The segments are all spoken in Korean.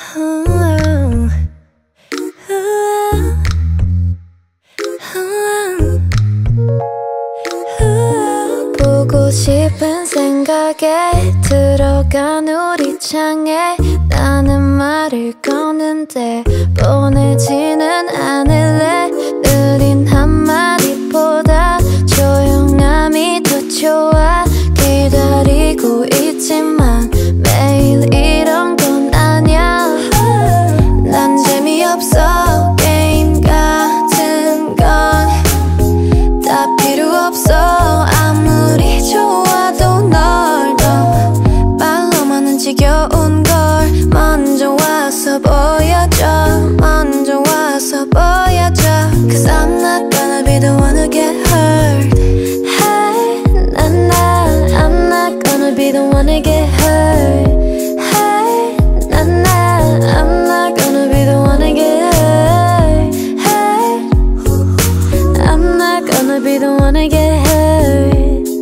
보고 싶은 생각에 들어간 우리 창에 나는 말을 거는데 보내지는 않을래. 느린 한마디보다 조용함이 더 좋아. 기다리고 있지만 매일 이런 건 아냐. 난 재미없어. 게임 같은 건 다 필요 없어. 아무리 좋아도 널 더 말로만은 지겨운 걸 먼저 와서 보여줘. 먼저 와서 보여줘. Cause I'm not gonna be the one to get hurt. Hey, I'm not gonna be the one to get hurt. Hey, I'm not gonna be the one to get hurt. Hey, I'm not gonna be the one to get hurt.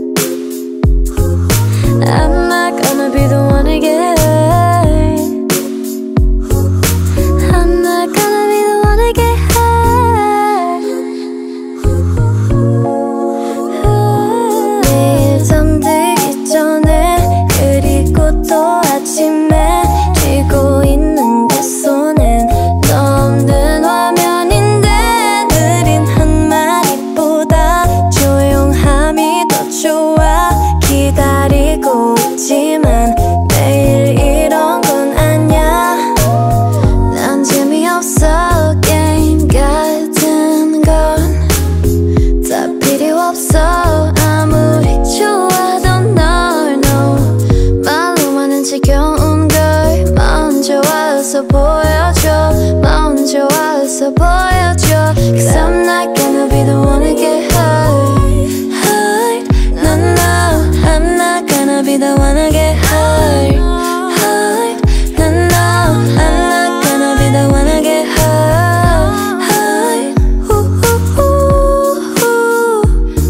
I'm not gonna be the one to get hurt. I'm not gonna be the one to get hurt. 매일 잠들기 전에 그리고 또 아침에 쥐고 있는 내 손엔 너 없는 화면인데 느린 한마디보다 조용함이 더 좋아. 기다리고 있지만 매일 이런 건 아냐. 난 재미없어. 게임 같은 건 다 필요 없어. 아무리 좋아도 널 말로만은 지겨운 걸 먼저 와서 보여줘. 먼저 와서 보여줘. Cause I'm not gonna be the one to get hurt. Hurt. No, no, I'm not gonna be the one to get hurt. Hurt. No, no, I'm not gonna be the one to get hurt. Hurt. Ooh, ooh, ooh, ooh.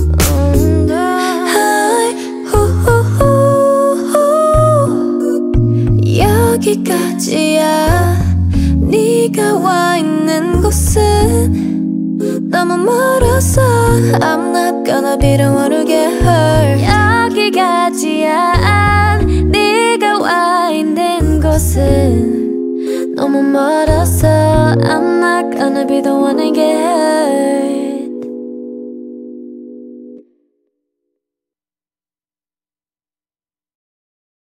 Hurt. Ooh, ooh, ooh. 여기까지야. 네가 와 있는 곳은 너무 멀어서 I'm not gonna be the one to get hurt. 여기까지야. 네가 와 있는 곳은 너무 멀어서 I'm not gonna be the one to get hurt.